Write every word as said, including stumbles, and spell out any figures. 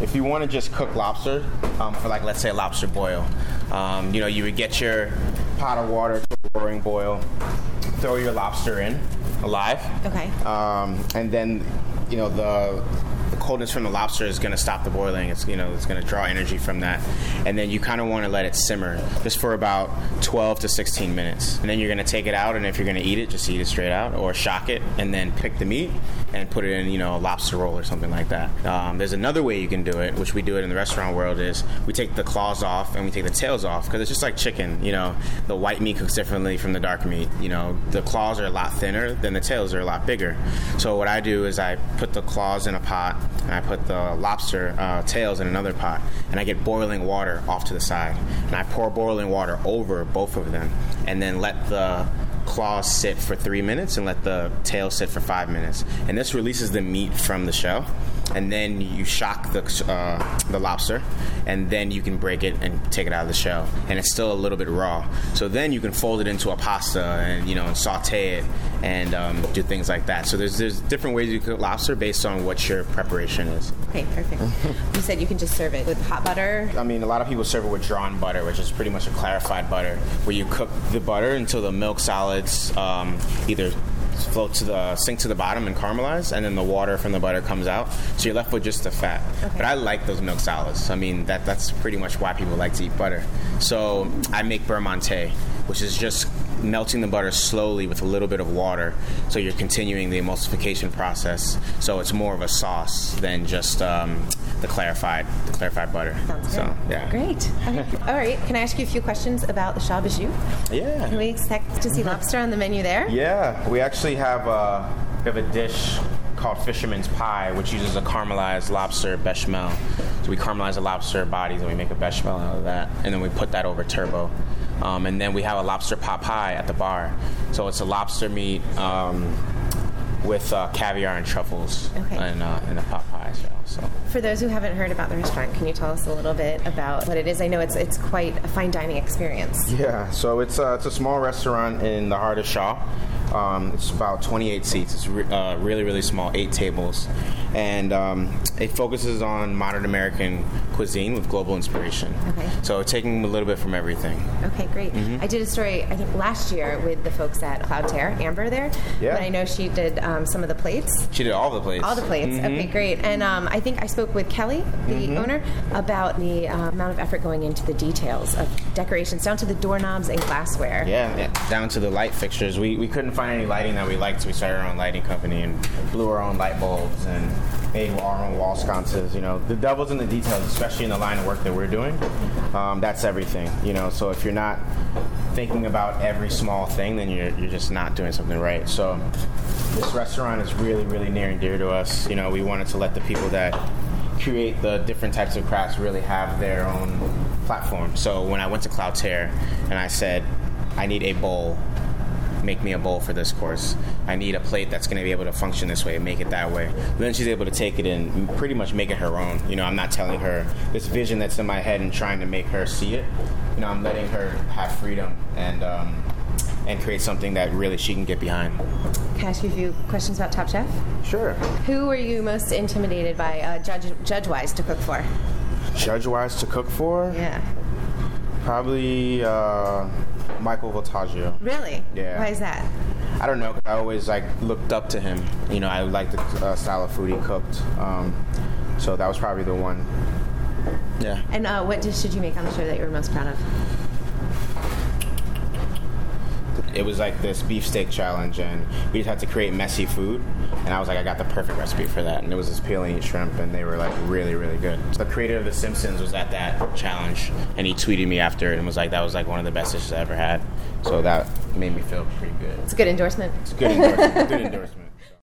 if you want to just cook lobster um, for like, let's say a lobster boil, um, you know, you would get your pot of water to a roaring boil, throw your lobster in alive. Okay. Um, and then, you know, the the coldness from the lobster is going to stop the boiling. It's, you know, it's going to draw energy from that. And then you kind of want to let it simmer just for about twelve to sixteen minutes. And then you're going to take it out, and if you're going to eat it, just eat it straight out or shock it and then pick the meat and put it in, you know, a lobster roll or something like that. Um, there's another way you can do it, which we do it in the restaurant world, is we take the claws off and we take the tails off, because it's just like chicken. You know, the white meat cooks differently from the dark meat. You know, the claws are a lot thinner than the tails are a lot bigger. So what I do is I put the claws in a pot, and I put the lobster uh, tails in another pot, and I get boiling water off to the side, and I pour boiling water over both of them, and then let the claws sit for three minutes and let the tail sit for five minutes. And this releases the meat from the shell, and then you shock the uh, the lobster, and then you can break it and take it out of the shell, and it's still a little bit raw. So then you can fold it into a pasta and, you know, and saute it and um, do things like that. So there's there's different ways you cook lobster based on what your preparation is. Okay, perfect. You said you can just serve it with hot butter. I mean, a lot of people serve it with drawn butter, which is pretty much a clarified butter, where you cook the butter until the milk solids um, either float to the sink to the bottom and caramelize, and then the water from the butter comes out, so you're left with just the fat. Okay. But I like those milk solids. I mean, that that's pretty much why people like to eat butter. So I make beurre monté, which is just melting the butter slowly with a little bit of water, so you're continuing the emulsification process, so it's more of a sauce than just um, the clarified the clarified butter. Sounds so, good. Yeah. Great. Okay. All right. Can I ask you a few questions about the Chat Bijou? Yeah. Can we expect to see lobster on the menu there? Yeah. We actually have a, we have a dish called Fisherman's Pie, which uses a caramelized lobster bechamel. So we caramelize the lobster bodies and we make a bechamel out of that, and then we put that over turbo. Um, and then we have a lobster pot pie at the bar. So it's a lobster meat um, with uh, caviar and truffles okay. in, uh, in a pot pie shell. So. For those who haven't heard about the restaurant, can you tell us a little bit about what it is? I know it's it's quite a fine dining experience. Yeah, so it's uh, it's a small restaurant in the heart of Shaw. Um, it's about twenty-eight seats. It's re- uh, really, really small, eight tables. And um, it focuses on modern American cuisine with global inspiration. Okay. So taking a little bit from everything. Okay, great. Mm-hmm. I did a story, I think, last year with the folks at Cloudterre, Amber there. Yeah. But I know she did um, some of the plates. She did all the plates. All the plates. Mm-hmm. Okay, great. And um, I think I spoke with Kelly, the mm-hmm. owner, about the uh, amount of effort going into the details of decorations, down to the doorknobs and glassware. Yeah, yeah. Down to the light fixtures. We we couldn't find any lighting that we liked, so we started our own lighting company and blew our own light bulbs and made our own wall sconces. You know, the devil's in the details, especially in the line of work that we're doing. Um, that's everything. You know, so if you're not thinking about every small thing, then you're you're just not doing something right. So this restaurant is really, really near and dear to us. You know, we wanted to let the people that create the different types of crafts really have their own platform. So when I went to Cloudterre and I said, I need a bowl, make me a bowl for this course. I need a plate that's going to be able to function this way and make it that way. Then she's able to take it and pretty much make it her own. You know, I'm not telling her this vision that's in my head and trying to make her see it. You know, I'm letting her have freedom and um, and create something that really she can get behind. Can I ask you a few questions about Top Chef? Sure. Who were you most intimidated by uh, judge, judge-wise to cook for? Judge-wise to cook for? Yeah. Probably uh, Michael Voltaggio. Really? Yeah. Why is that? I don't know, because I always like looked up to him. You know, I liked the uh, style of food he cooked. Um, so that was probably the one. Yeah. And uh, what dish did you make on the show that you were most proud of? It was like this beefsteak challenge, and we just had to create messy food. And I was like, I got the perfect recipe for that. And it was this peel and eat shrimp, and they were like really, really good. The creator of The Simpsons was at that challenge, and he tweeted me after it and was like, that was like one of the best dishes I ever had. So that made me feel pretty good. It's a good endorsement. It's a good endorsement. Good endorsement.